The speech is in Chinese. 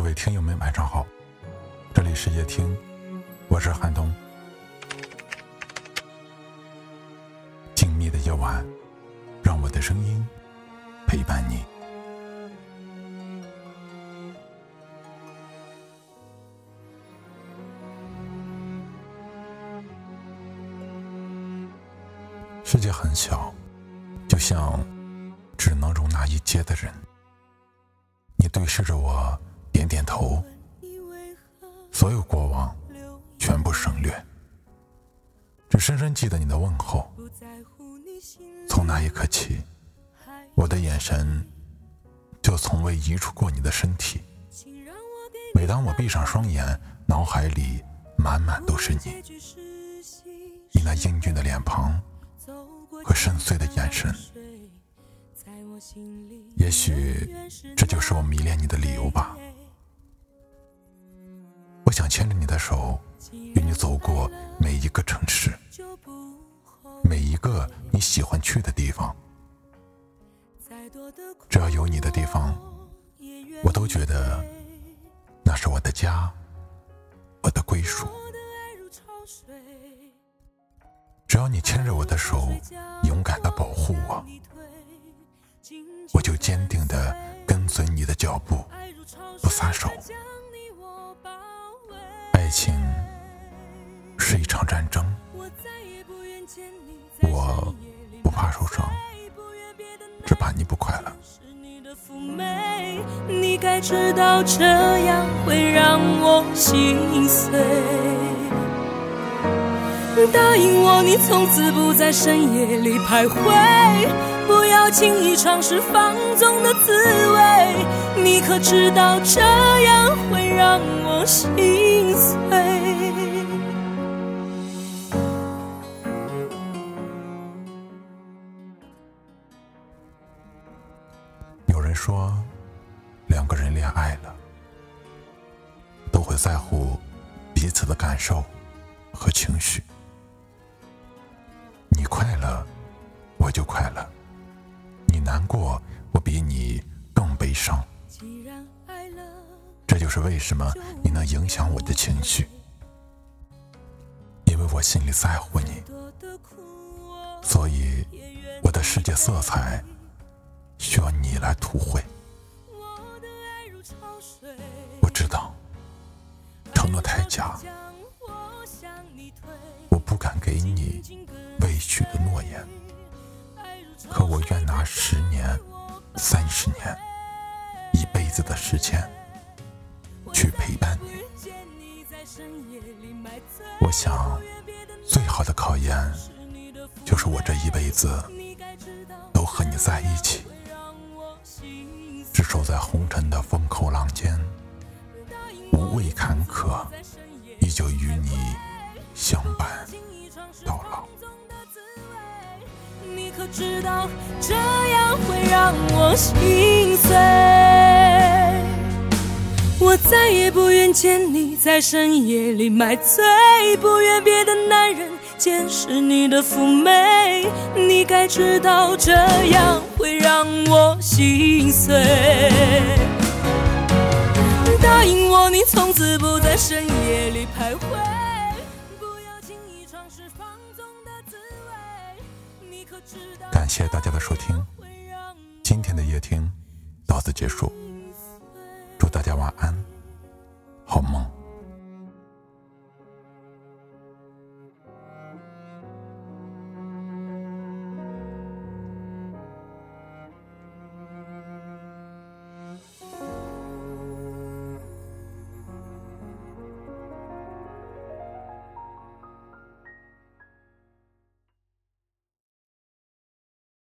位听友们晚上好，这里是夜听，我是韩东。静谧的夜晚，让我的声音陪伴你。世界很小，就像只能容纳一街的人。你对视着我，点点头，所有过往全部省略，只深深记得你的问候。从那一刻起，我的眼神就从未移出过你的身体。每当我闭上双眼，脑海里满满都是你那英俊的脸庞和深邃的眼神。也许这就是我迷恋你的理由吧。我想牵着你的手，与你走过每一个城市，每一个你喜欢去的地方。只要有你的地方，我都觉得那是我的家，我的归属。只要你牵着我的手，勇敢地保护我，我就坚定地跟随你的脚步，不撒手。爱情是一场战争，我不怕受伤，只怕你不快乐。 你该知道这样会让我心碎。答应我，你从此不在深夜里徘徊，不要轻易尝试放纵的滋味。你可知道这样会让我心碎。 有人说，两个人恋爱了，都会在乎彼此的感受和情绪。你快乐，我就快乐；你难过，我比你更悲伤。这就是为什么你能影响我的情绪，因为我心里在乎你，所以我的世界色彩需要你来涂绘。我知道承诺太假，我不敢给你委屈的诺言，可我愿拿10年、30年、一辈子的时间去陪伴你。我想最好的考验就是我这一辈子都和你在一起，只守在红尘的风口浪尖，无畏坎坷，依旧与你相伴到老。 你可知道这样会让我心碎。我再也不愿见你在深夜里买醉，不愿别的男人见识你的妩媚。你该知道这样会让我心碎。答应我，你从此不在深夜里徘徊，不要轻易尝试放纵的滋味。你可知道感谢大家的收听，今天的夜听到此结束，祝大家晚安，好梦。